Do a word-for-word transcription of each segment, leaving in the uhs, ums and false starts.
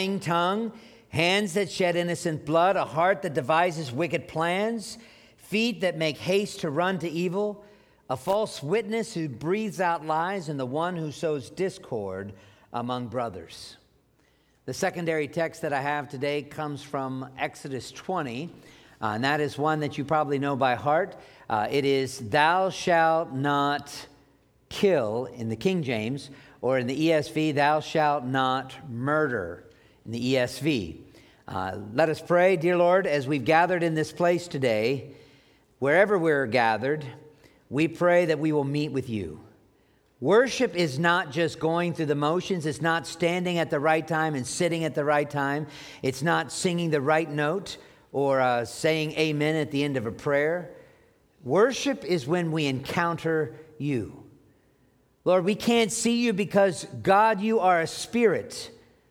lying tongue, hands that shed innocent blood, a heart that devises wicked plans, feet that make haste to run to evil, a false witness who breathes out lies, and the one who sows discord among brothers. The secondary text that I have today comes from Exodus twenty, uh, and that is one that you probably know by heart. Uh, it is, thou shalt not kill in the King James, or in the E S V, thou shalt not murder in the E S V. Uh, let us pray. Dear Lord, as we've gathered in this place today, wherever we're gathered, we pray that we will meet with you. Worship is not just going through the motions. It's not standing at the right time and sitting at the right time. It's not singing the right note or uh, saying amen at the end of a prayer. Worship is when we encounter you. Lord, we can't see you because, God, you are a spirit.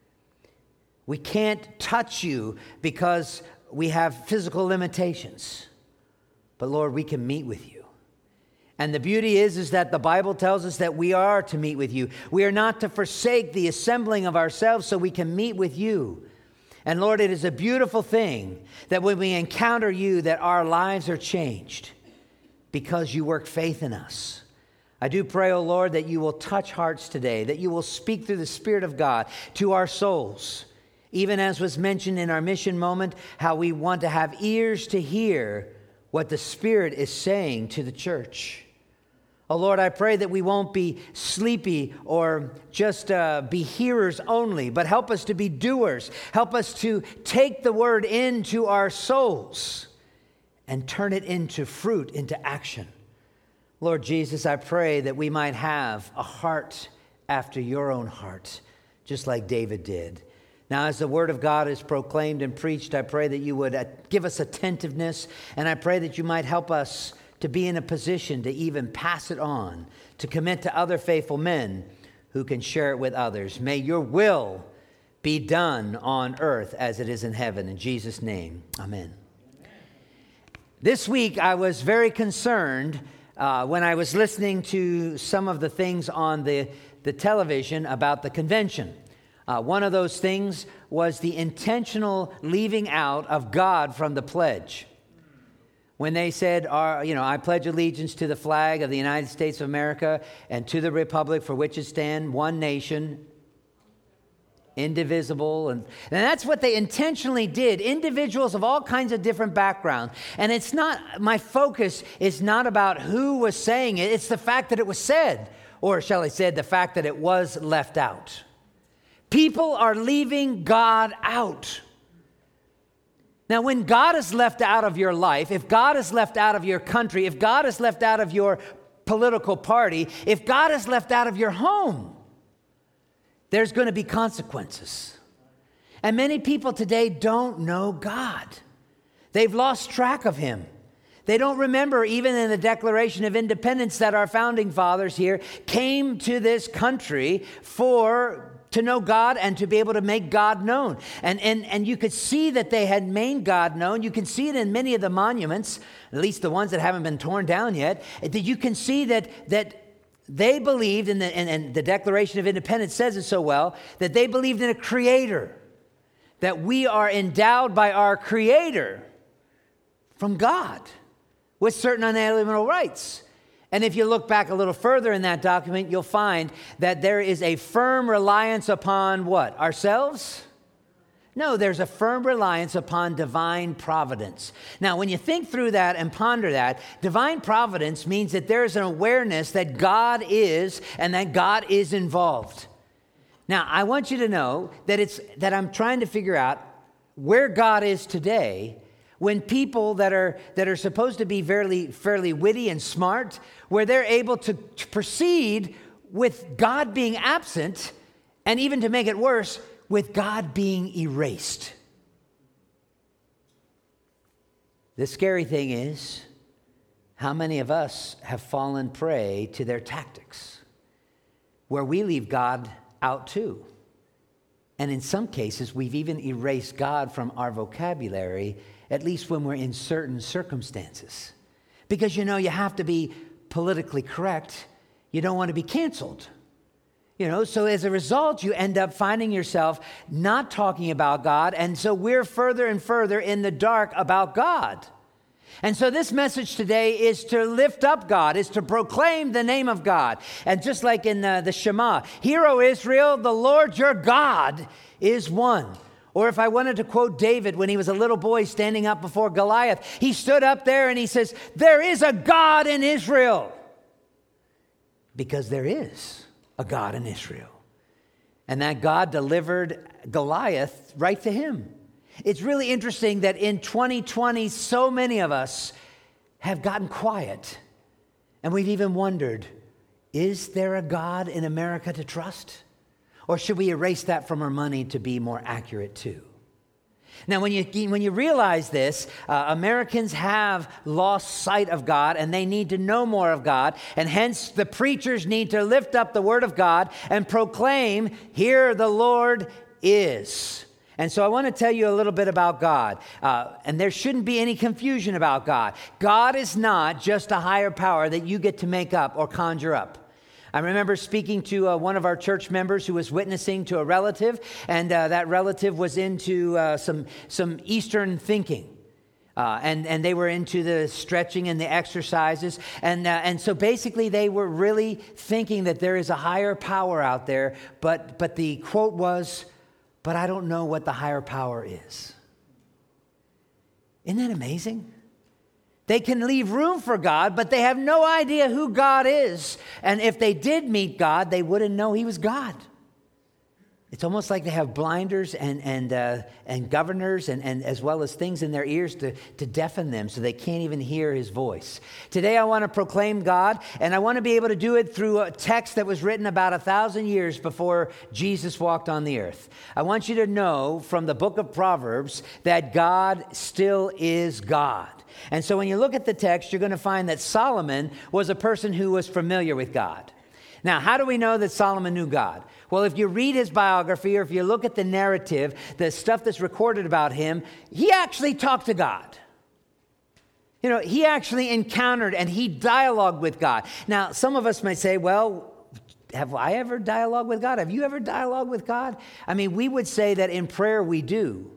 We can't touch you because we have physical limitations. But, Lord, we can meet with you. And the beauty is, is that the Bible tells us that we are to meet with you. We are not to forsake the assembling of ourselves so we can meet with you. And Lord, it is a beautiful thing that when we encounter you, that our lives are changed because you work faith in us. I do pray, O Lord, that you will touch hearts today, that you will speak through the Spirit of God to our souls. Even as was mentioned in our mission moment, how we want to have ears to hear what the Spirit is saying to the church. Oh, Lord, I pray that we won't be sleepy or just uh, be hearers only, but help us to be doers. Help us to take the word into our souls and turn it into fruit, into action. Lord Jesus, I pray that we might have a heart after your own heart, just like David did. Now, as the word of God is proclaimed and preached, I pray that you would give us attentiveness, and I pray that you might help us to be in a position to even pass it on, to commit to other faithful men who can share it with others. May your will be done on earth as it is in heaven. In Jesus' name, amen. This week, I was very concerned uh, when I was listening to some of the things on the, the television about the convention. Uh, one of those things was the intentional leaving out of God from the pledge. When they said, uh, you know, I pledge allegiance to the flag of the United States of America and to the republic for which it stands, one nation, indivisible. And, and that's what they intentionally did. Individuals of all kinds of different backgrounds. And it's not, my focus is not about who was saying it. It's the fact that it was said, or shall I say, the fact that it was left out. People are leaving God out. Now, when God is left out of your life, if God is left out of your country, if God is left out of your political party, if God is left out of your home, there's going to be consequences. And many people today don't know God. They've lost track of him. They don't remember, even in the Declaration of Independence, that our founding fathers here came to this country for to know God and to be able to make God known. And, and, and you could see that they had made God known. You can see it in many of the monuments, at least the ones that haven't been torn down yet, that you can see that, that they believed, in the, and, and the Declaration of Independence says it so well, that they believed in a creator, that we are endowed by our creator from God with certain unalienable rights. And if you look back a little further in that document, you'll find that there is a firm reliance upon what? Ourselves? No, there's a firm reliance upon divine providence. Now, when you think through that and ponder that, divine providence means that there is an awareness that God is and that God is involved. Now, I want you to know that it's that I'm trying to figure out where God is today when people that are that are supposed to be fairly, fairly witty and smart, where they're able to, to proceed with God being absent, and even to make it worse, with God being erased. The scary thing is, how many of us have fallen prey to their tactics, where we leave God out too. And in some cases, we've even erased God from our vocabulary, at least when we're in certain circumstances. Because, you know, you have to be politically correct. You don't want to be canceled. You know, so as a result, you end up finding yourself not talking about God. And so we're further and further in the dark about God. And so this message today is to lift up God, is to proclaim the name of God. And just like in uh, the Shema, "Hear, O Israel, the Lord your God is one." Or if I wanted to quote David when he was a little boy standing up before Goliath, he stood up there and he says, "There is a God in Israel." Because there is a God in Israel. And that God delivered Goliath right to him. It's really interesting that in twenty twenty, so many of us have gotten quiet. And we've even wondered, is there a God in America to trust? Or should we erase that from our money to be more accurate too? Now, when you, when you realize this, uh, Americans have lost sight of God, and they need to know more of God. And hence, the preachers need to lift up the word of God and proclaim, "Here the Lord is." And so I want to tell you a little bit about God. Uh, and there shouldn't be any confusion about God. God is not just a higher power that you get to make up or conjure up. I remember speaking to uh, one of our church members who was witnessing to a relative, and uh, that relative was into uh, some some Eastern thinking. Uh, and, and they were into the stretching and the exercises. And, uh, and so basically they were really thinking that there is a higher power out there. But, but the quote was, "But I don't know what the higher power is." Isn't that amazing? They can leave room for God, but they have no idea who God is. And if they did meet God, they wouldn't know he was God. It's almost like they have blinders and and uh, and governors and, and as well as things in their ears to, to deafen them so they can't even hear his voice. Today I want to proclaim God, and I want to be able to do it through a text that was written about a thousand years before Jesus walked on the earth. I want you to know from the book of Proverbs that God still is God. And so when you look at the text, you're going to find that Solomon was a person who was familiar with God. Now, how do we know that Solomon knew God? Well, if you read his biography or if you look at the narrative, the stuff that's recorded about him, he actually talked to God. You know, he actually encountered and he dialogued with God. Now, some of us may say, well, have I ever dialogued with God? Have you ever dialogued with God? I mean, we would say that in prayer we do.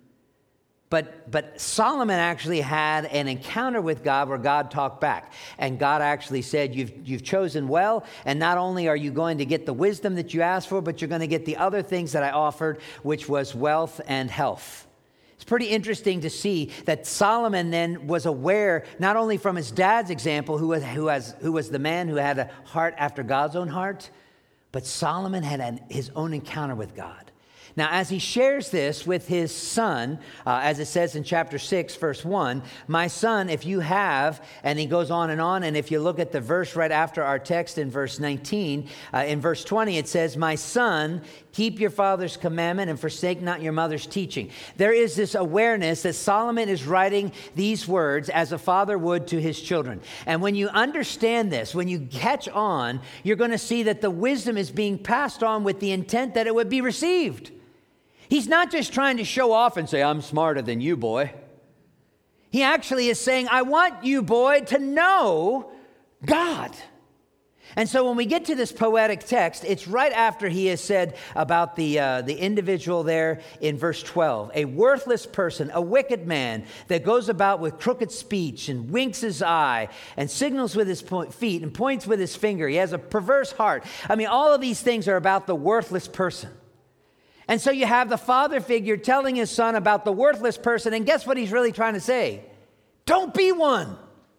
But but Solomon actually had an encounter with God where God talked back. And God actually said, you've, you've chosen well, and not only are you going to get the wisdom that you asked for, but you're going to get the other things that I offered, which was wealth and health. It's pretty interesting to see that Solomon then was aware, not only from his dad's example, who was, who has, who was the man who had a heart after God's own heart, but Solomon had an, his own encounter with God. Now, as he shares this with his son, uh, as it says in chapter six, verse one, "My son, if you have," and he goes on and on, and if you look at the verse right after our text in verse nineteen, uh, in verse twenty, it says, "My son, keep your father's commandment and forsake not your mother's teaching." There is this awareness that Solomon is writing these words as a father would to his children. And when you understand this, when you catch on, you're going to see that the wisdom is being passed on with the intent that it would be received. He's not just trying to show off and say, "I'm smarter than you, boy." He actually is saying, "I want you, boy, to know God." And so when we get to this poetic text, it's right after he has said about the uh, the individual there in verse twelve, "A worthless person, a wicked man that goes about with crooked speech and winks his eye and signals with his po- feet and points with his finger. He has a perverse heart." I mean, all of these things are about the worthless person. And so you have the father figure telling his son about the worthless person. And guess what he's really trying to say? Don't be one.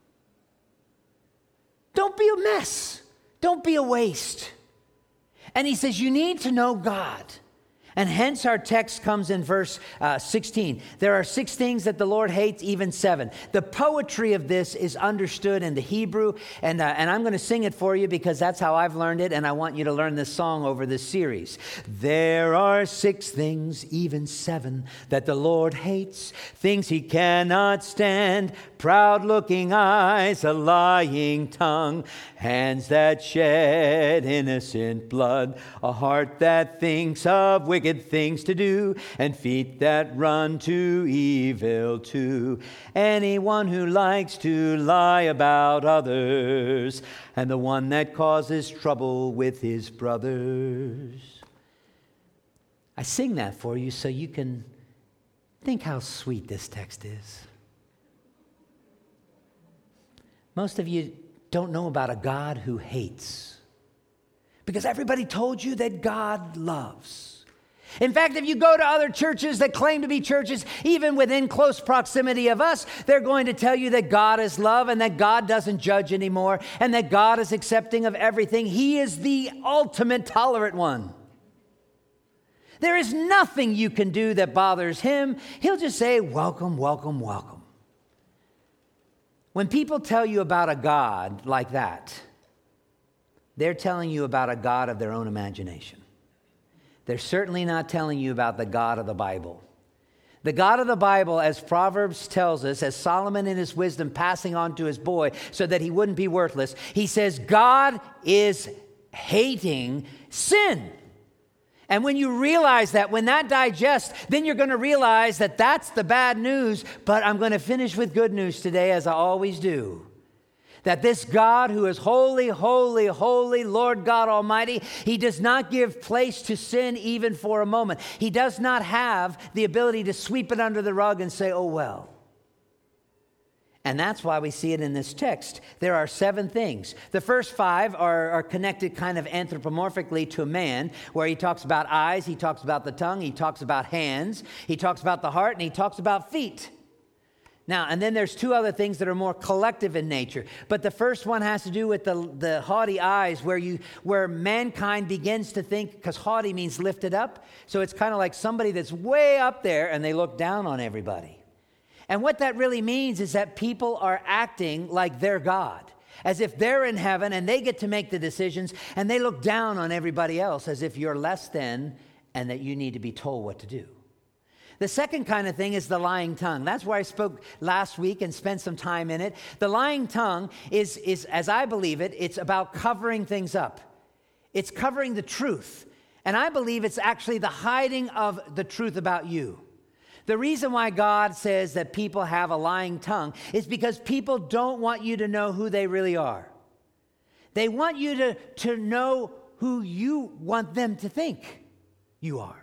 Don't be a mess. Don't be a waste. And he says, you need to know God. And hence our text comes in verse uh, sixteen. There are six things that the Lord hates, even seven. The poetry of this is understood in the Hebrew. And, uh, and I'm going to sing it for you because that's how I've learned it. And I want you to learn this song over this series. There are six things, even seven, that the Lord hates. Things he cannot stand. Proud-looking eyes, a lying tongue, hands that shed innocent blood, a heart that thinks of wicked wicked things to do, and feet that run to evil too. Anyone who likes to lie about others, and the one that causes trouble with his brothers. I sing that for you so you can think how sweet this text is. Most of you don't know about a God who hates, because everybody told you that God loves. In fact, if you go to other churches that claim to be churches, even within close proximity of us, they're going to tell you that God is love and that God doesn't judge anymore and that God is accepting of everything. He is the ultimate tolerant one. There is nothing you can do that bothers him. He'll just say, welcome, welcome, welcome. When people tell you about a God like that, they're telling you about a God of their own imagination. They're certainly not telling you about the God of the Bible. The God of the Bible, as Proverbs tells us, as Solomon in his wisdom passing on to his boy so that he wouldn't be worthless, he says, God is hating sin. And when you realize that, when that digests, then you're going to realize that that's the bad news. But I'm going to finish with good news today, as I always do. That this God who is holy, holy, holy, Lord God Almighty, he does not give place to sin even for a moment. He does not have the ability to sweep it under the rug and say, oh, well. And that's why we see it in this text. There are seven things. The first five are, are connected kind of anthropomorphically to man, where he talks about eyes, he talks about the tongue, he talks about hands, he talks about the heart, and he talks about feet. Now, and then there's two other things that are more collective in nature. But the first one has to do with the, the haughty eyes, where you where mankind begins to think, because haughty means lifted up. So it's kind of like somebody that's way up there and they look down on everybody. And what that really means is that people are acting like they're God, as if they're in heaven and they get to make the decisions, and they look down on everybody else as if you're less than and that you need to be told what to do. The second kind of thing is the lying tongue. That's where I spoke last week and spent some time in it. The lying tongue is, is, as I believe it, it's about covering things up. It's covering the truth. And I believe it's actually the hiding of the truth about you. The reason why God says that people have a lying tongue is because people don't want you to know who they really are. They want you to, to know who you want them to think you are.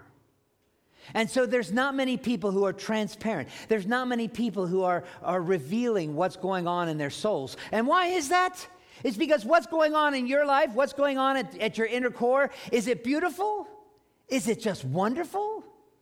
And so there's not many people who are transparent. There's not many people who are, are revealing what's going on in their souls. And why is that? It's because what's going on in your life, what's going on at, at your inner core, is it beautiful? Is it just wonderful?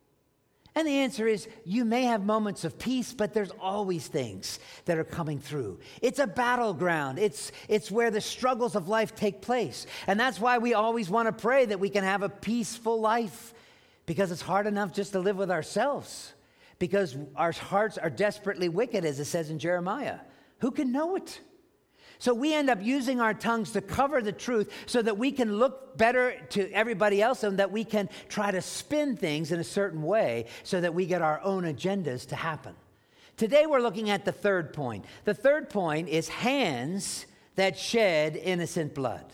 And the answer is, you may have moments of peace, but there's always things that are coming through. It's a battleground. It's, it's where the struggles of life take place. And that's why we always want to pray that we can have a peaceful life, because it's hard enough just to live with ourselves, because our hearts are desperately wicked, as it says in Jeremiah. Who can know it? So we end up using our tongues to cover the truth so that we can look better to everybody else, and that we can try to spin things in a certain way so that we get our own agendas to happen. Today we're looking at the third point. The third point is hands that shed innocent blood.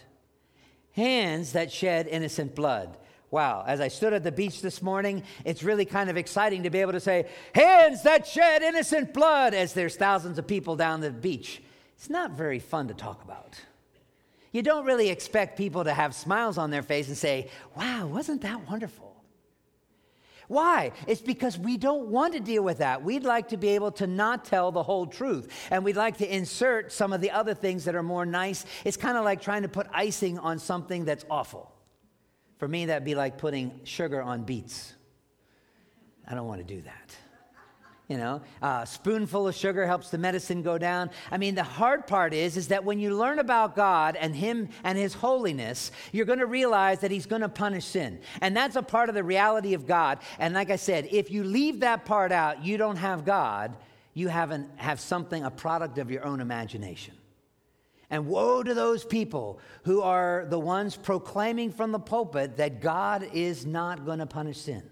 Hands that shed innocent blood. Wow, as I stood at the beach this morning, it's really kind of exciting to be able to say, hands that shed innocent blood, as there's thousands of people down the beach. It's not very fun to talk about. You don't really expect people to have smiles on their face and say, wow, wasn't that wonderful? Why? It's because we don't want to deal with that. We'd like to be able to not tell the whole truth. And we'd like to insert some of the other things that are more nice. It's kind of like trying to put icing on something that's awful. For me, that'd be like putting sugar on beets. I don't want to do that. You know, a spoonful of sugar helps the medicine go down. I mean, the hard part is, is that when you learn about God and Him and His holiness, you're going to realize that He's going to punish sin. And that's a part of the reality of God. And like I said, if you leave that part out, you don't have God. You haven't have something, a product of your own imagination. And woe to those people who are the ones proclaiming from the pulpit that God is not going to punish sin.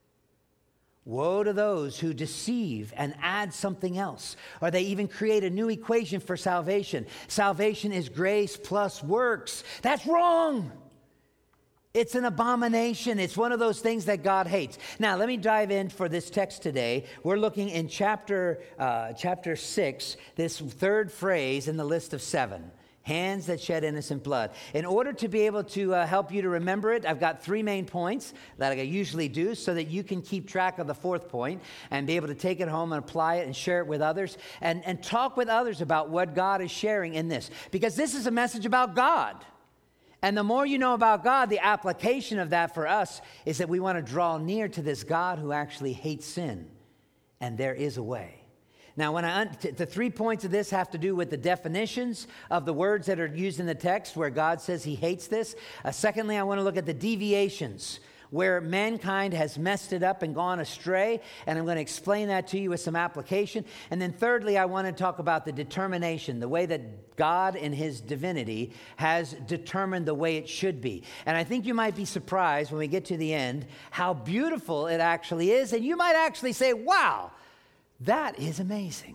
Woe to those who deceive and add something else, or they even create a new equation for salvation. Salvation is grace plus works. That's wrong. It's an abomination. It's one of those things that God hates. Now, let me dive in for this text today. We're looking in chapter uh, chapter six, this third phrase in the list of seven. Hands that shed innocent blood. In order to be able to uh, help you to remember it, I've got three main points that I usually do so that you can keep track of the fourth point and be able to take it home and apply it and share it with others and, and talk with others about what God is sharing in this. Because this is a message about God. And the more you know about God, the application of that for us is that we want to draw near to this God who actually hates sin. And there is a way. Now, when I un- t- the three points of this have to do with the definitions of the words that are used in the text where God says he hates this. Uh, secondly, I want to look at the deviations where mankind has messed it up and gone astray, and I'm going to explain that to you with some application. And then thirdly, I want to talk about the determination, the way that God in his divinity has determined the way it should be. And I think you might be surprised when we get to the end how beautiful it actually is, and you might actually say, wow, that is amazing.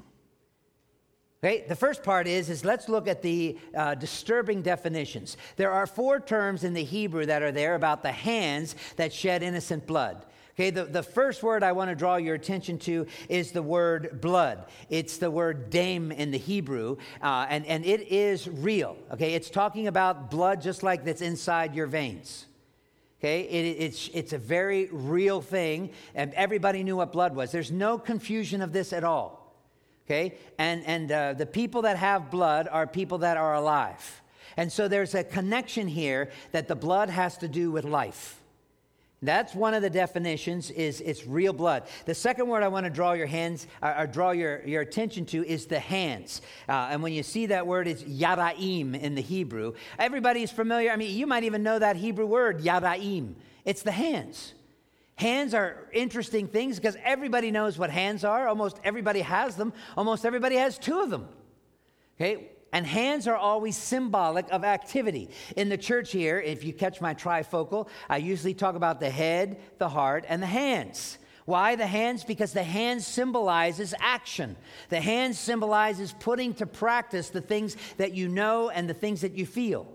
Okay, the first part is, is let's look at the uh, disturbing definitions. There are four terms in the Hebrew that are there about the hands that shed innocent blood. Okay, the, the first word I want to draw your attention to is the word blood. It's the word dam in the Hebrew, uh, and, and it is real. Okay, it's talking about blood just like that's inside your veins. Okay, it, it's, it's a very real thing, and everybody knew what blood was. There's no confusion of this at all. Okay, and, and uh, the people that have blood are people that are alive. And so there's a connection here that the blood has to do with life. That's one of the definitions, is it's real blood. The second word I want to draw your hands, or, or draw your, your attention to is the hands. Uh, and when you see that word, it's yadaim in the Hebrew. Everybody's familiar. I mean, you might even know that Hebrew word, yadaim. It's the hands. Hands are interesting things because everybody knows what hands are. Almost everybody has them. Almost everybody has two of them. Okay? And hands are always symbolic of activity. In the church here, if you catch my trifocal, I usually talk about the head, the heart, and the hands. Why the hands? Because the hands symbolizes action. The hands symbolizes putting to practice the things that you know and the things that you feel.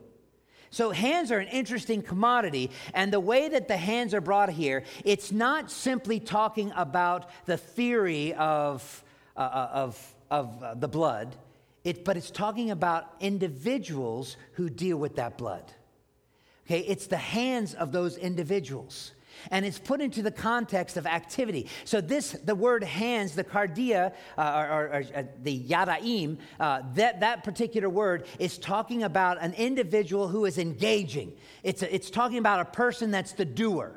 So hands are an interesting commodity, and the way that the hands are brought here, it's not simply talking about the theory of, uh, of, of uh, the blood. It, but it's talking about individuals who deal with that blood. Okay, it's the hands of those individuals. And it's put into the context of activity. So this, the word hands, the cardia, uh, or, or, or uh, the yadaim, uh, that, that particular word is talking about an individual who is engaging. It's, a, it's talking about a person that's the doer.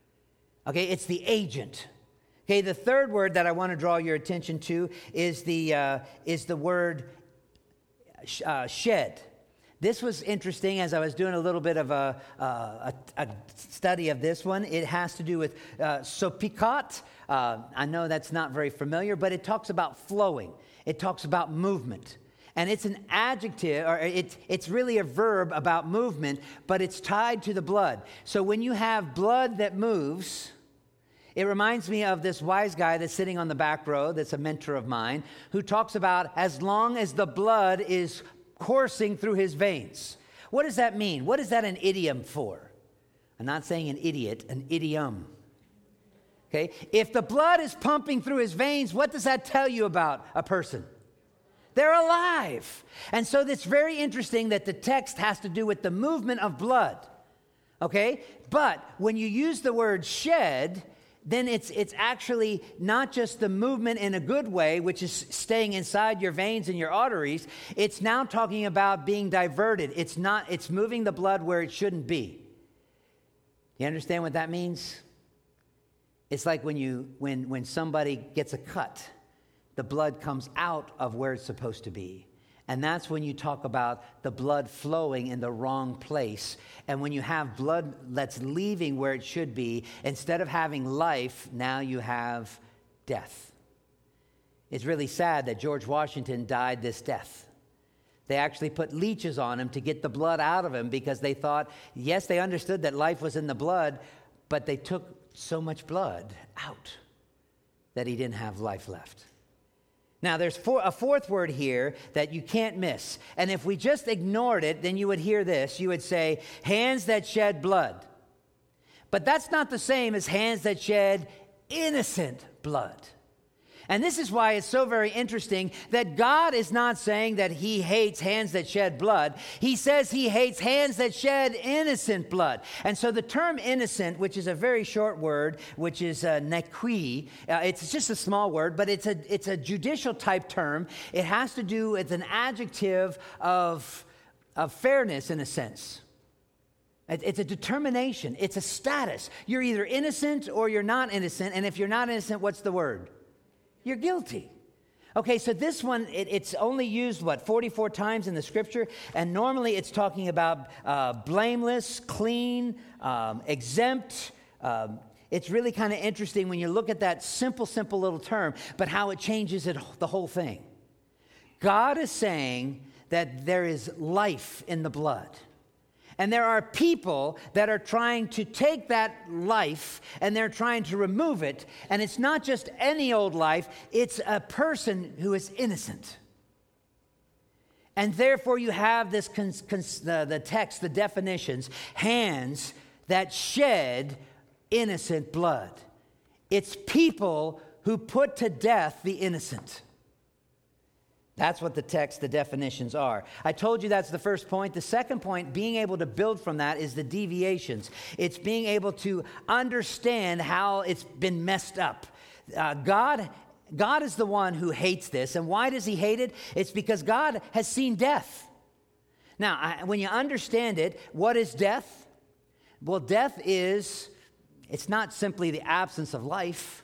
Okay, it's the agent. Okay, the third word that I want to draw your attention to is the, uh, is the word Uh, shed. This was interesting as I was doing a little bit of a, uh, a, a study of this one. It has to do with uh, sopikot. Uh, I know that's not very familiar, but it talks about flowing. It talks about movement. And it's an adjective, or it, it's really a verb about movement, but it's tied to the blood. So when you have blood that moves, it reminds me of this wise guy that's sitting on the back row, that's a mentor of mine, who talks about as long as the blood is coursing through his veins. What does that mean? What is that an idiom for? I'm not saying an idiot, an idiom. Okay? If the blood is pumping through his veins, what does that tell you about a person? They're alive. And so it's very interesting that the text has to do with the movement of blood. Okay? But when you use the word shed, then it's it's actually not just the movement in a good way, which is staying inside your veins and your arteries. It's now talking about being diverted. It's not, it's moving the blood where it shouldn't be. You understand what that means? It's like when you when when somebody gets a cut, the blood comes out of where it's supposed to be. And that's when you talk about the blood flowing in the wrong place. And when you have blood that's leaving where it should be, instead of having life, now you have death. It's really sad that George Washington died this death. They actually put leeches on him to get the blood out of him because they thought, yes, they understood that life was in the blood, but they took so much blood out that he didn't have life left. Now, there's four, a fourth word here that you can't miss. And if we just ignored it, then you would hear this. You would say, hands that shed blood. But that's not the same as hands that shed innocent blood. And this is why it's so very interesting that God is not saying that he hates hands that shed blood. He says he hates hands that shed innocent blood. And so the term innocent, which is a very short word, which is uh, nequi, uh, it's just a small word, but it's a, it's a judicial type term. It has to do with an adjective of, of fairness in a sense. It's a determination. It's a status. You're either innocent or you're not innocent. And if you're not innocent, what's the word? You're guilty. Okay, so this one, it, it's only used, what, forty-four times in the scripture? And normally it's talking about uh, blameless, clean, um, exempt. Um, it's really kind of interesting when you look at that simple, simple little term, but how it changes it, the whole thing. God is saying that there is life in the blood. And there are people that are trying to take that life and they're trying to remove it. And it's not just any old life, it's a person who is innocent. And therefore you have this, cons- cons- the, the text, the definitions, hands that shed innocent blood. It's people who put to death the innocent. That's what the text, the definitions are. I told you that's the first point. The second point, being able to build from that, is the deviations. It's being able to understand how it's been messed up. Uh, God, God is the one who hates this. And why does he hate it? It's because God has seen death. Now, I, when you understand it, what is death? Well, death is, it's not simply the absence of life.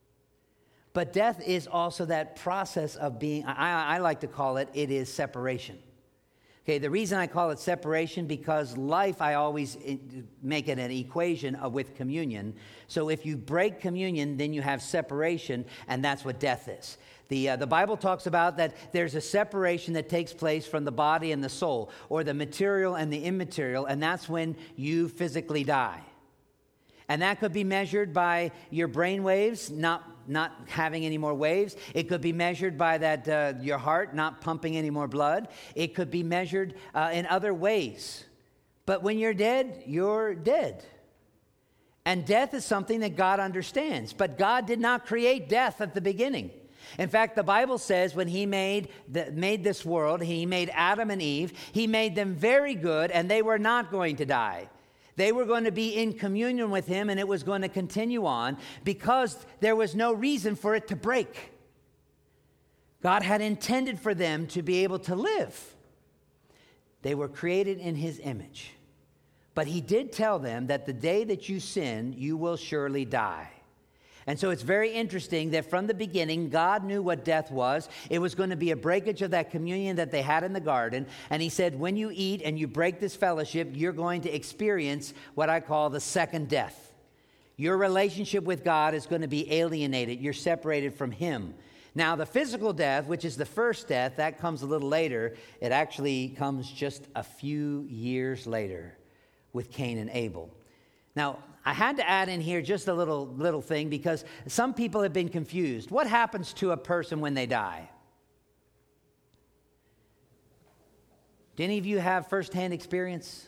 But death is also that process of being, I, I like to call it, it is separation. Okay, the reason I call it separation, because life, I always make it an equation with communion. So if you break communion, then you have separation, and that's what death is. The, uh, the Bible talks about that there's a separation that takes place from the body and the soul, or the material and the immaterial, and that's when you physically die. And that could be measured by your brain waves not, not having any more waves. It could be measured by that uh, your heart not pumping any more blood. It could be measured uh, in other ways. But when you're dead, you're dead. And death is something that God understands. But God did not create death at the beginning. In fact, the Bible says when he made, the, made this world, he made Adam and Eve, he made them very good, and they were not going to die. They were going to be in communion with him, and it was going to continue on because there was no reason for it to break. God had intended for them to be able to live. They were created in his image. But he did tell them that the day that you sin, you will surely die. And so it's very interesting that from the beginning, God knew what death was. It was going to be a breakage of that communion that they had in the garden. And he said, when you eat and you break this fellowship, you're going to experience what I call the second death. Your relationship with God is going to be alienated. You're separated from him. Now, the physical death, which is the first death, that comes a little later. It actually comes just a few years later with Cain and Abel. Now, I had to add in here just a little little thing because some people have been confused. What happens to a person when they die? Do any of you have firsthand experience?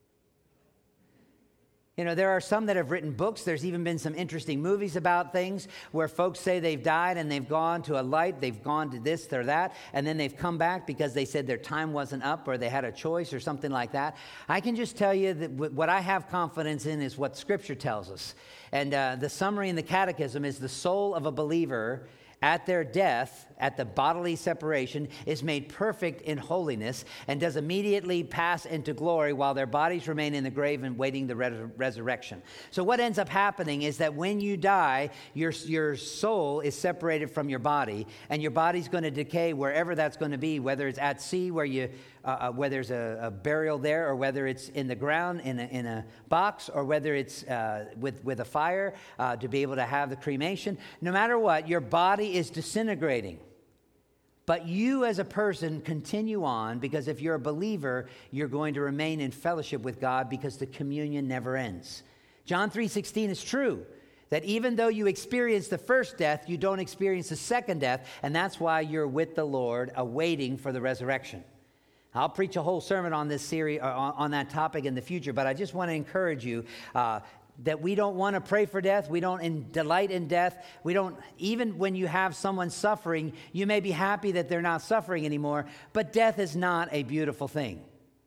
You know, there are some that have written books. There's even been some interesting movies about things where folks say they've died and they've gone to a light, they've gone to this or that, and then they've come back because they said their time wasn't up or they had a choice or something like that. I can just tell you that what I have confidence in is what Scripture tells us. And uh, the summary in the Catechism is the soul of a believer at their death, at the bodily separation, is made perfect in holiness and does immediately pass into glory while their bodies remain in the grave and waiting the res- resurrection. So what ends up happening is that when you die, your, your soul is separated from your body, and your body's going to decay wherever that's going to be, whether it's at sea where you uh, where there's a, a burial there, or whether it's in the ground in a, in a box, or whether it's uh, with, with a fire uh, to be able to have the cremation. No matter what, your body is disintegrating. But you as a person continue on, because if you're a believer, you're going to remain in fellowship with God because the communion never ends. John three sixteen is true, that even though you experience the first death, you don't experience the second death, and that's why you're with the Lord, awaiting for the resurrection. I'll preach a whole sermon on this series, on, on that topic in the future, but I just want to encourage you, uh, that we don't want to pray for death. We don't in, delight in death. We don't, even when you have someone suffering, you may be happy that they're not suffering anymore, but death is not a beautiful thing.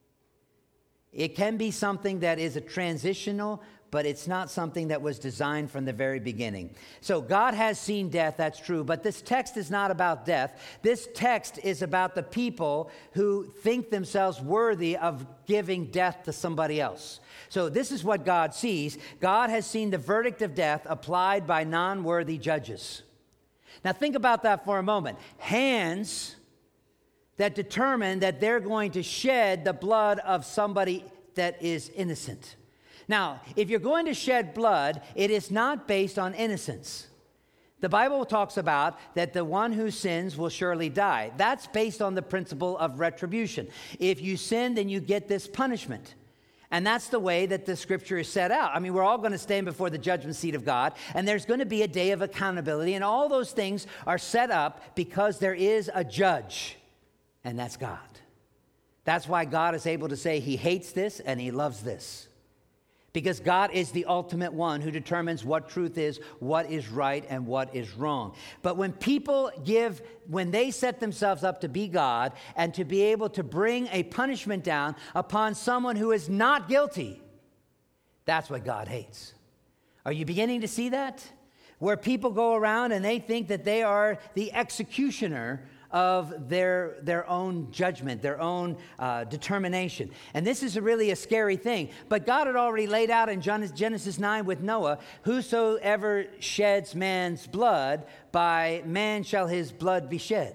It can be something that is a transitional, but it's not something that was designed from the very beginning. So God has seen death, that's true, but this text is not about death. This text is about the people who think themselves worthy of giving death to somebody else. So this is what God sees. God has seen the verdict of death applied by non-worthy judges. Now think about that for a moment. Hands that determine that they're going to shed the blood of somebody that is innocent. Now, if you're going to shed blood, it is not based on innocence. The Bible talks about that the one who sins will surely die. That's based on the principle of retribution. If you sin, then you get this punishment. And that's the way that the scripture is set out. I mean, we're all going to stand before the judgment seat of God, and there's going to be a day of accountability, and all those things are set up because there is a judge, and that's God. That's why God is able to say he hates this and he loves this. Because God is the ultimate one who determines what truth is, what is right, and what is wrong. But when people give, when they set themselves up to be God and to be able to bring a punishment down upon someone who is not guilty, that's what God hates. Are you beginning to see that? Where people go around and they think that they are the executioner of their, their own judgment, their own uh, determination. And this is a really a scary thing. But God had already laid out in Genesis nine with Noah, whosoever sheds man's blood, by man shall his blood be shed.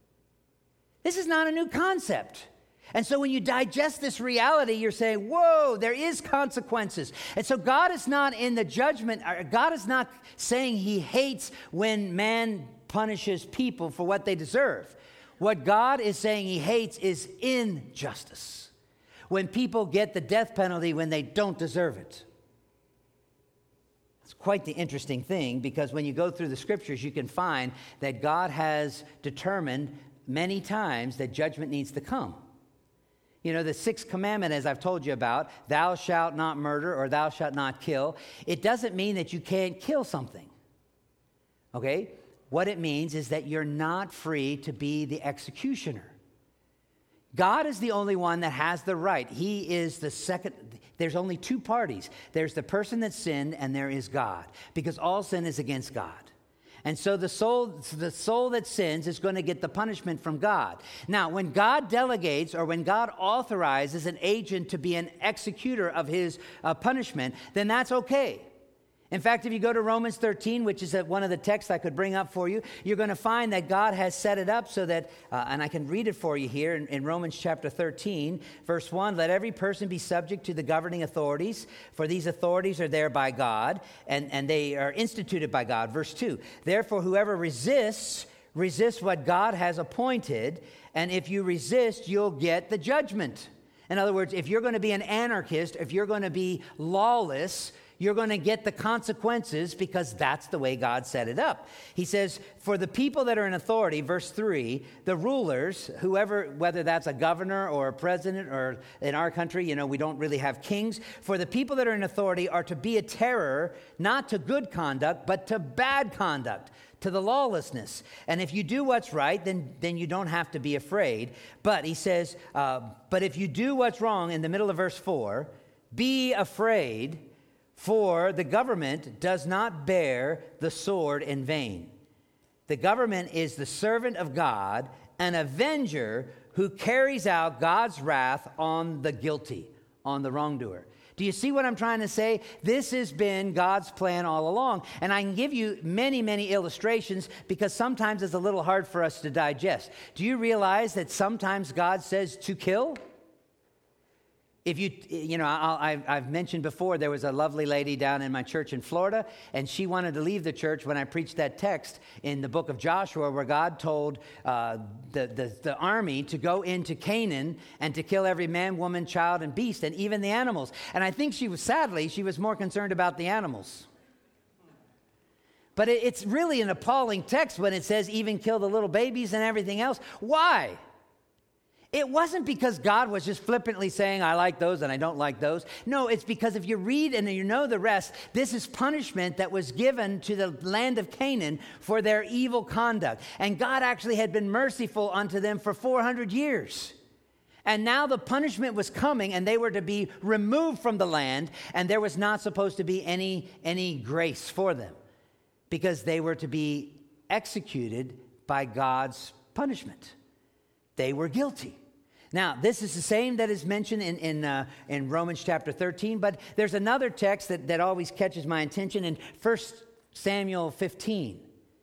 This is not a new concept. And so when you digest this reality, you're saying, whoa, there is consequences. And so God is not in the judgment. God is not saying he hates when man punishes people for what they deserve. What God is saying he hates is injustice. When people get the death penalty when they don't deserve it. It's quite the interesting thing, because when you go through the scriptures, you can find that God has determined many times that judgment needs to come. You know, the sixth commandment, as I've told you about, thou shalt not murder or thou shalt not kill, it doesn't mean that you can't kill something. Okay? What it means is that you're not free to be the executioner. God is the only one that has the right. He is the second. There's only two parties. There's the person that sinned, and there is God, because all sin is against God. And so the soul, the soul that sins is going to get the punishment from God. Now, when God delegates or when God authorizes an agent to be an executor of his uh, punishment, then that's okay. In fact, if you go to Romans thirteen, which is one of the texts I could bring up for you, you're going to find that God has set it up so that, uh, and I can read it for you here in, in Romans chapter thirteen, verse one, let every person be subject to the governing authorities, for these authorities are there by God, and, and they are instituted by God. Verse two, therefore whoever resists, resists what God has appointed, and if you resist, you'll get the judgment. In other words, if you're going to be an anarchist, if you're going to be lawless, you're going to get the consequences, because that's the way God set it up. He says, for the people that are in authority, verse three, the rulers, whoever, whether that's a governor or a president, or in our country, you know, we don't really have kings. For the people that are in authority are to be a terror, not to good conduct, but to bad conduct, to the lawlessness. And if you do what's right, then, then you don't have to be afraid. But he says, uh, but if you do what's wrong, in the middle of verse four, be afraid, for the government does not bear the sword in vain. The government is the servant of God, an avenger who carries out God's wrath on the guilty, on the wrongdoer. Do you see what I'm trying to say? This has been God's plan all along. And I can give you many, many illustrations, because sometimes it's a little hard for us to digest. Do you realize that sometimes God says to kill? If you, you know, I'll, I've mentioned before, there was a lovely lady down in my church in Florida, and she wanted to leave the church when I preached that text in the book of Joshua, where God told uh, the, the, the army to go into Canaan and to kill every man, woman, child, and beast, and even the animals. And I think she was, sadly, she was more concerned about the animals. But it, it's really an appalling text when it says even kill the little babies and everything else. Why? It wasn't because God was just flippantly saying, I like those and I don't like those. No, it's because if you read and you know the rest, this is punishment that was given to the land of Canaan for their evil conduct. And God actually had been merciful unto them for four hundred years. And now the punishment was coming, and they were to be removed from the land, and there was not supposed to be any, any grace for them because they were to be executed by God's punishment. They were guilty. Now, this is the same that is mentioned in, in, uh, in Romans chapter thirteen, but there's another text that, that always catches my attention in First Samuel fifteen.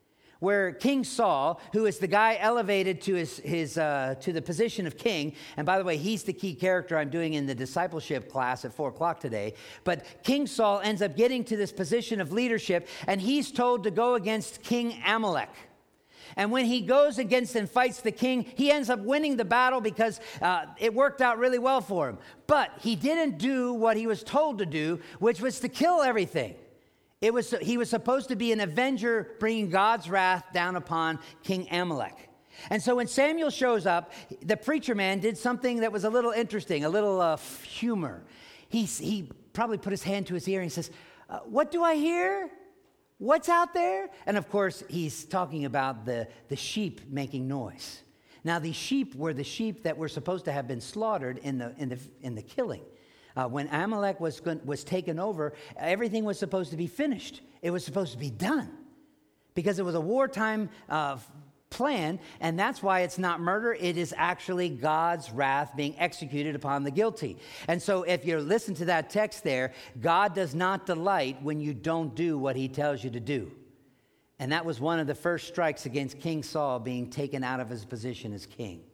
Where King Saul, who is the guy elevated to his, his uh, to the position of king, and by the way, he's the key character I'm doing in the discipleship class at four o'clock today, but King Saul ends up getting to this position of leadership, and he's told to go against King Amalek. And when he goes against and fights the king, he ends up winning the battle because uh, it worked out really well for him. But he didn't do what he was told to do, which was to kill everything. It was, he was supposed to be an avenger bringing God's wrath down upon King Amalek. And so when Samuel shows up, the preacher man did something that was a little interesting, a little uh, humor. He, he probably put his hand to his ear and he says, uh, what do I hear? What's out there? And of course, he's talking about the, the sheep making noise. Now, these sheep were the sheep that were supposed to have been slaughtered in the, in the, in the killing. Uh, when Amalek was, was taken over, everything was supposed to be finished. It was supposed to be done because it was a wartime uh, plan, and that's why it's not murder. It is actually God's wrath being executed upon the guilty. And so if you listen to that text there, God does not delight when you don't do what he tells you to do. And that was one of the first strikes against King Saul being taken out of his position as king.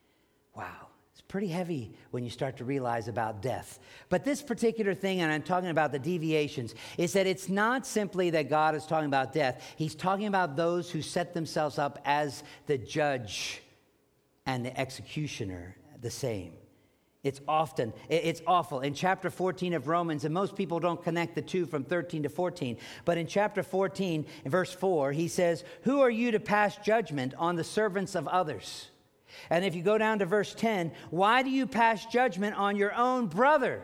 Wow. It's pretty heavy when you start to realize about death. But this particular thing, and I'm talking about the deviations, is that it's not simply that God is talking about death. He's talking about those who set themselves up as the judge and the executioner the same. It's often, it's awful. In chapter fourteen of Romans, and most people don't connect the two from thirteen to fourteen, but in chapter fourteen, in verse four, he says, "Who are you to pass judgment on the servants of others?" And if you go down to verse ten, why do you pass judgment on your own brother?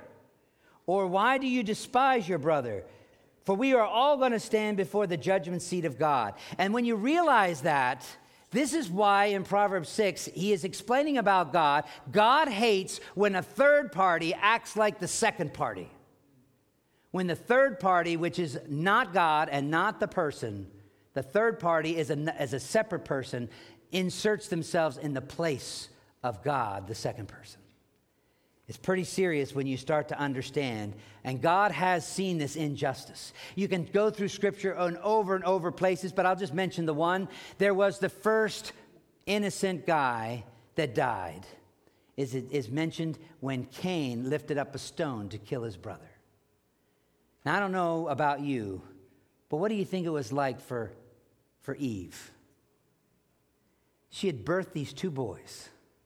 Or why do you despise your brother? For we are all going to stand before the judgment seat of God. And when you realize that, this is why in Proverbs six, he is explaining about God. God hates when a third party acts like the second party. When the third party, which is not God and not the person, the third party is a, as a separate person, inserts themselves in the place of God, the second person. It's pretty serious when you start to understand, and God has seen this injustice. You can go through Scripture on over and over places, but I'll just mention the one. There was the first innocent guy that died. Is it is mentioned when Cain lifted up a stone to kill his brother. Now, I don't know about you, but what do you think it was like for, for Eve? She had birthed these two boys.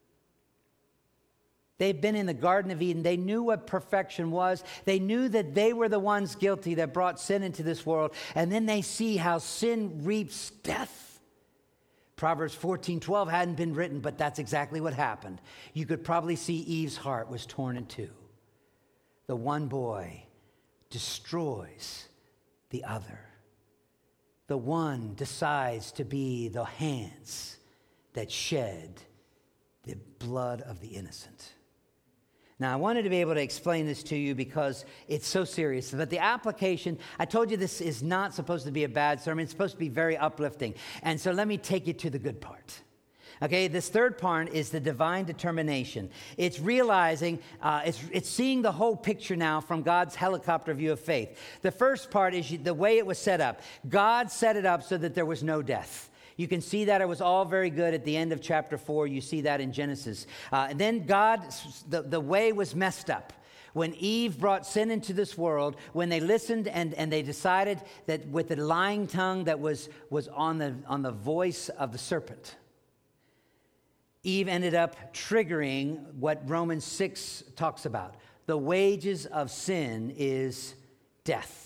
They'd been in the Garden of Eden. They knew what perfection was. They knew that they were the ones guilty that brought sin into this world. And then they see how sin reaps death. Proverbs fourteen twelve hadn't been written, but that's exactly what happened. You could probably see Eve's heart was torn in two. The one boy destroys the other. The one decides to be the hands that shed the blood of the innocent. Now, I wanted to be able to explain this to you because it's so serious. But the application, I told you this is not supposed to be a bad sermon. It's supposed to be very uplifting. And so let me take you to the good part. Okay, this third part is the divine determination. It's realizing, uh, it's, it's seeing the whole picture now from God's helicopter view of faith. The first part is the way it was set up. God set it up so that there was no death. You can see that it was all very good at the end of chapter four. You see that in Genesis. Uh, and then God, the, the way was messed up. When Eve brought sin into this world, when they listened and, and they decided that with the lying tongue that was, was on, the, on the voice of the serpent, Eve ended up triggering what Romans six talks about. The wages of sin is death.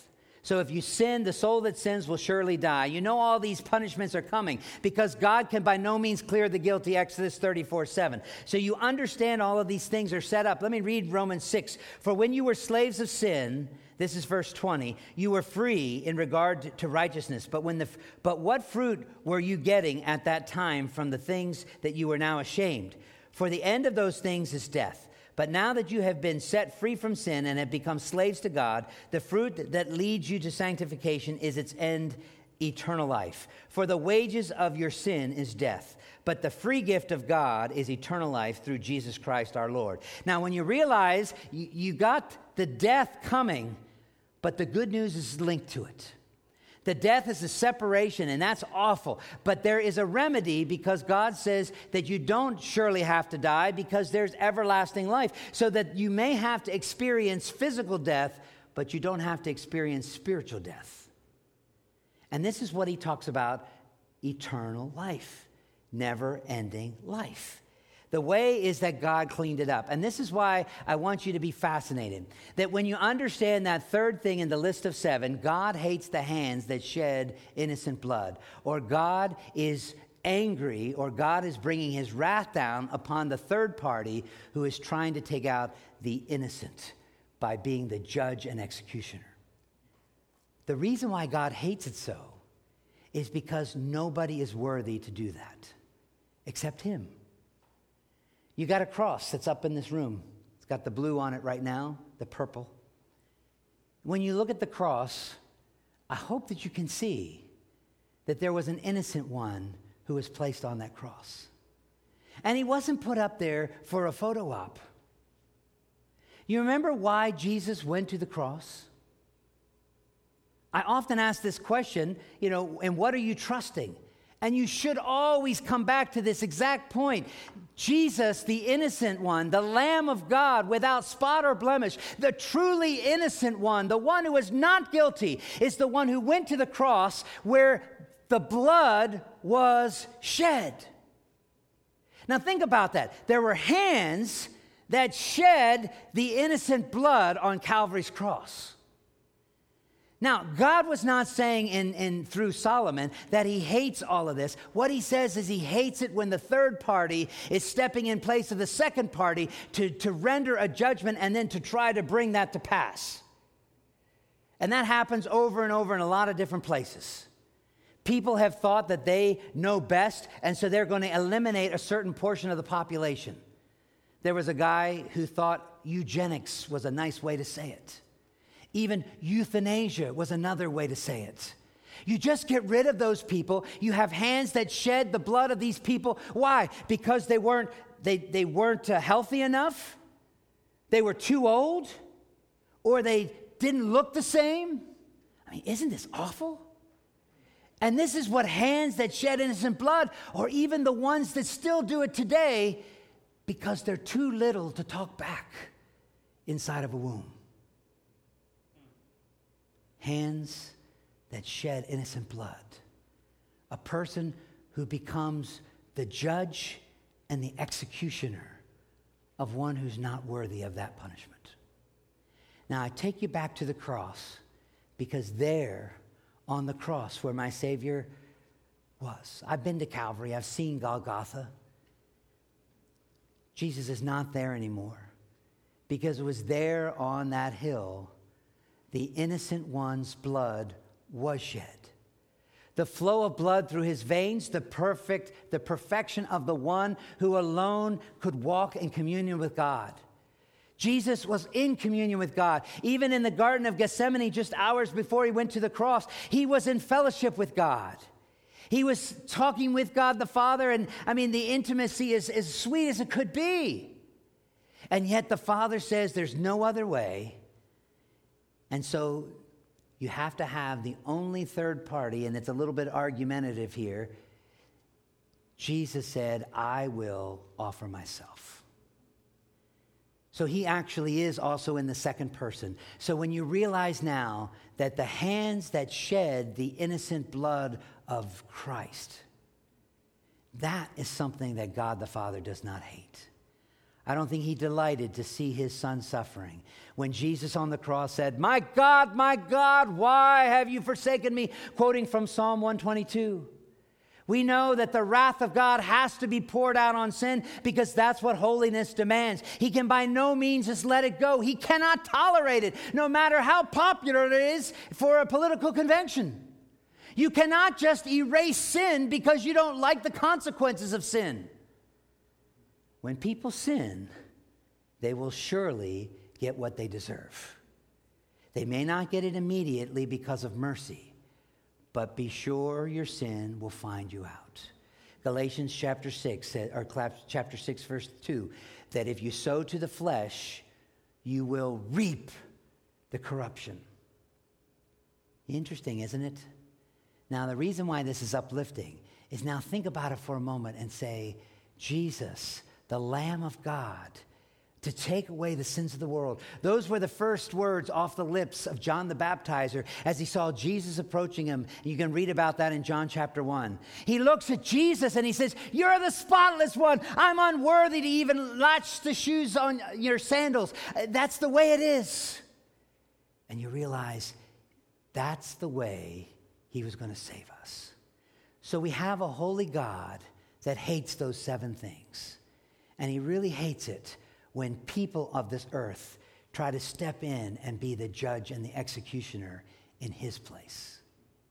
So if you sin, the soul that sins will surely die. You know all these punishments are coming because God can by no means clear the guilty, Exodus thirty-four seven. So you understand all of these things are set up. Let me read Romans six. For when you were slaves of sin, this is verse twenty, you were free in regard to righteousness. But when the but what fruit were you getting at that time from the things that you are now ashamed? For the end of those things is death. But now that you have been set free from sin and have become slaves to God, the fruit that leads you to sanctification is its end, eternal life. For the wages of your sin is death, but the free gift of God is eternal life through Jesus Christ our Lord. Now, when you realize you, you got the death coming, but the good news is linked to it. The death is a separation, and that's awful. But there is a remedy because God says that you don't surely have to die because there's everlasting life. So that you may have to experience physical death, but you don't have to experience spiritual death. And this is what he talks about, eternal life, never-ending life. The way is that God cleaned it up. And this is why I want you to be fascinated. That when you understand that third thing in the list of seven, God hates the hands that shed innocent blood. Or God is angry, or God is bringing his wrath down upon the third party who is trying to take out the innocent by being the judge and executioner. The reason why God hates it so is because nobody is worthy to do that except him. You got a cross that's up in this room. It's got the blue on it right now, the purple. When you look at the cross, I hope that you can see that there was an innocent one who was placed on that cross. And he wasn't put up there for a photo op. You remember why Jesus went to the cross? I often ask this question, you know, and what are you trusting? And you should always come back to this exact point. Jesus, the innocent one, the Lamb of God without spot or blemish, the truly innocent one, the one who is not guilty, is the one who went to the cross where the blood was shed. Now think about that. There were hands that shed the innocent blood on Calvary's cross. Now, God was not saying in, in through Solomon that he hates all of this. What he says is he hates it when the third party is stepping in place of the second party to, to render a judgment and then to try to bring that to pass. And that happens over and over in a lot of different places. People have thought that they know best, and so they're going to eliminate a certain portion of the population. There was a guy who thought eugenics was a nice way to say it. Even euthanasia was another way to say it. You just get rid of those people. You have hands that shed the blood of these people. Why? Because they weren't they, they weren't uh, healthy enough? They were too old? Or they didn't look the same? I mean, isn't this awful? And this is what hands that shed innocent blood, or even the ones that still do it today, because they're too little to talk back inside of a womb. Hands that shed innocent blood. A person who becomes the judge and the executioner of one who's not worthy of that punishment. Now, I take you back to the cross because there on the cross where my Savior was. I've been to Calvary. I've seen Golgotha. Jesus is not there anymore because it was there on that hill the innocent one's blood was shed. The flow of blood through his veins, the perfect, the perfection of the one who alone could walk in communion with God. Jesus was in communion with God. Even in the Garden of Gethsemane, just hours before he went to the cross, he was in fellowship with God. He was talking with God the Father, and I mean, the intimacy is as sweet as it could be. And yet the Father says there's no other way. And so you have to have the only third party, and it's a little bit argumentative here. Jesus said, I will offer myself. So he actually is also in the second person. So when you realize now that the hands that shed the innocent blood of Christ, that is something that God the Father does not hate. I don't think he delighted to see his son suffering. When Jesus on the cross said, "My God, my God, why have you forsaken me?" Quoting from Psalm one twenty-two. We know that the wrath of God has to be poured out on sin because that's what holiness demands. He can by no means just let it go. He cannot tolerate it, no matter how popular it is for a political convention. You cannot just erase sin because you don't like the consequences of sin. When people sin, they will surely get what they deserve. They may not get it immediately because of mercy, but be sure your sin will find you out. Galatians chapter six, or chapter six, verse two, that if you sow to the flesh, you will reap the corruption. Interesting, isn't it? Now, the reason why this is uplifting is now think about it for a moment and say, Jesus, the Lamb of God, to take away the sins of the world. Those were the first words off the lips of John the Baptizer as he saw Jesus approaching him. You can read about that in John chapter one. He looks at Jesus and he says, "You're the spotless one. I'm unworthy to even latch the shoes on your sandals." That's the way it is. And you realize that's the way he was going to save us. So we have a holy God that hates those seven things. And he really hates it when people of this earth try to step in and be the judge and the executioner in his place.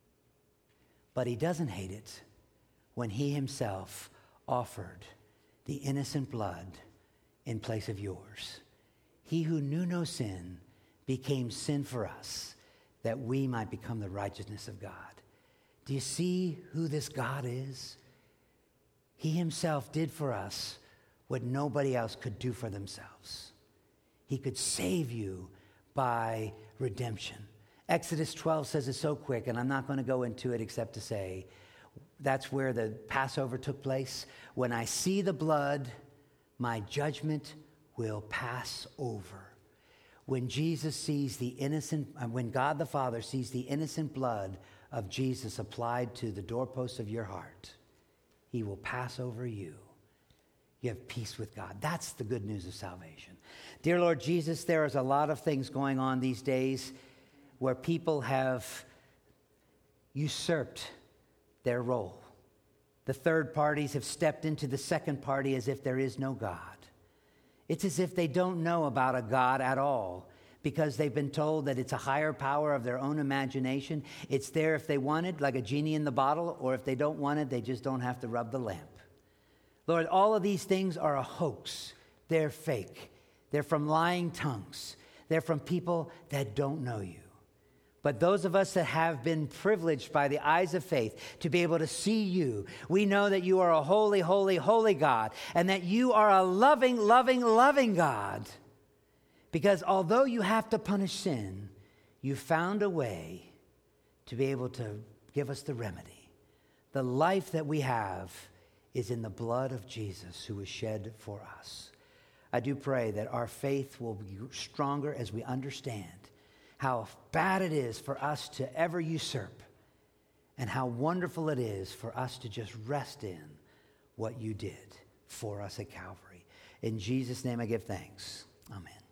But he doesn't hate it when he himself offered the innocent blood in place of yours. He who knew no sin became sin for us, that we might become the righteousness of God. Do you see who this God is? He himself did for us what nobody else could do for themselves. He could save you by redemption. Exodus twelve says it so quick, and I'm not going to go into it except to say that's where the Passover took place. When I see the blood, my judgment will pass over. When Jesus sees the innocent, when God the Father sees the innocent blood of Jesus applied to the doorposts of your heart, he will pass over you. You have peace with God. That's the good news of salvation. Dear Lord Jesus, there is a lot of things going on these days where people have usurped their role. The third parties have stepped into the second party as if there is no God. It's as if they don't know about a God at all because they've been told that it's a higher power of their own imagination. It's there if they want it, like a genie in the bottle, or if they don't want it, they just don't have to rub the lamp. Lord, all of these things are a hoax. They're fake. They're from lying tongues. They're from people that don't know you. But those of us that have been privileged by the eyes of faith to be able to see you, we know that you are a holy, holy, holy God, and that you are a loving, loving, loving God. Because although you have to punish sin, you found a way to be able to give us the remedy. The life that we have is in the blood of Jesus who was shed for us. I do pray that our faith will be stronger as we understand how bad it is for us to ever usurp and how wonderful it is for us to just rest in what you did for us at Calvary. In Jesus' name I give thanks. Amen.